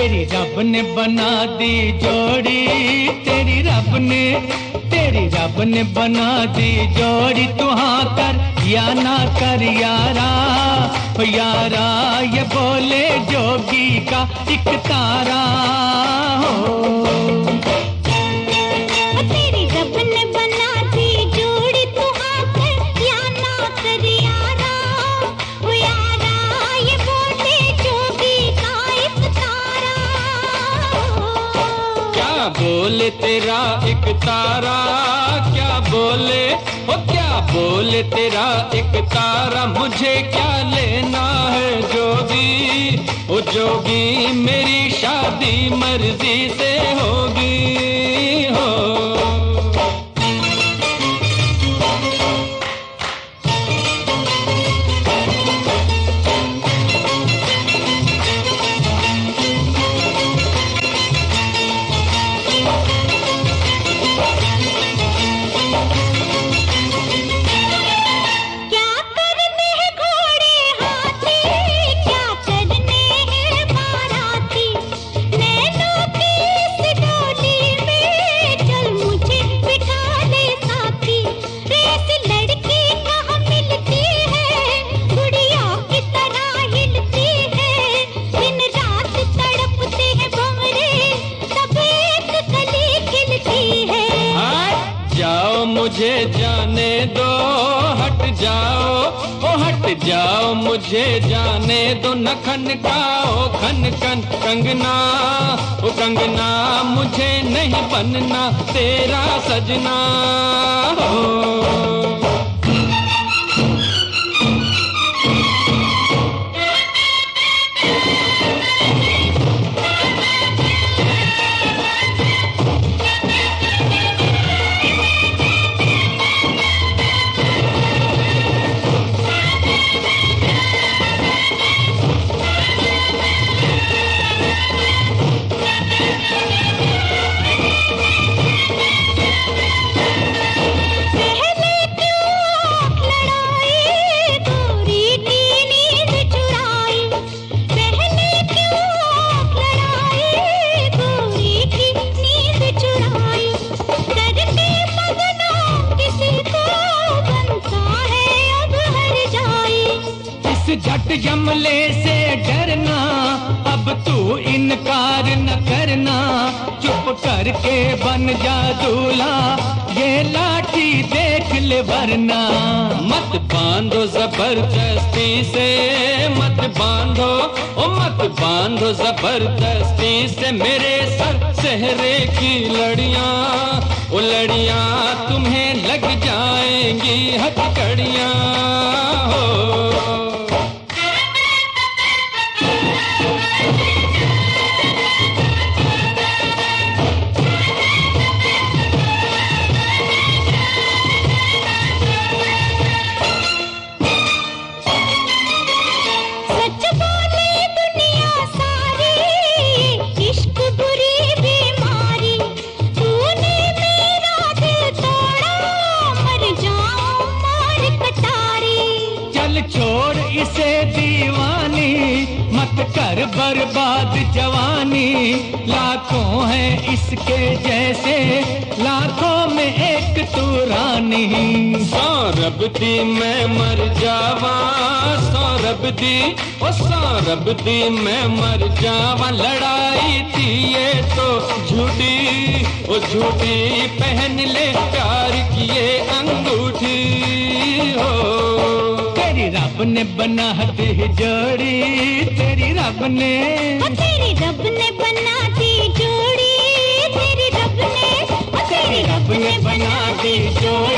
तेरी रब ने बना दी जोड़ी, तेरी रब ने बना दी जोड़ी। तू हाँ कर या ना कर यारा, यारा ये बोले जोगी का एक तारा हो। तेरी रब ने बना दी जोड़ी, तू हाँ कर या ना कर यारा, यारा ये बोले जोगी का एक तारा हो। क्या बोले तेरा एक तारा, क्या बोले ओ क्या बोले तेरा एक तारा। मुझे क्या लेना है जोगी, ओ जोगी मेरी शादी मर्जी से होगी हो। मुझे जाने दो, हट जाओ ओ हट जाओ, मुझे जाने दो। न खनकाओ खन खन कंगना, ओ कंगना मुझे नहीं बनना तेरा सजना हो। झट जमले से डरना, अब तू इनकार न करना। चुप करके बन जा दूल्हा, ये लाठी देख ले वरना। मत बांधो जबरदस्ती से, मत बांधो ओ मत बांधो जबरदस्ती से मेरे सर सेहरे की लड़ियां, ओ लड़ियां तुम्हें लग जाएंगी हथकड़ियां हो। छोड़ इसे दीवानी, मत कर बर्बाद जवानी। लाखों हैं इसके जैसे, लाखों में एक तू रानी। सौरभ दी मैं मर जावा, सौरभ दी ओ सौरभ दी मैं मर जावा। लड़ाई थी ये तो झूठी, ओ झूठी पहन ले प्यार की ये अंगूठी हो। तेरी रब ने बना दी जोड़ी, तेरी रब ने बना दी जोड़ी, तेरी रब ने बना दी जोड़ी।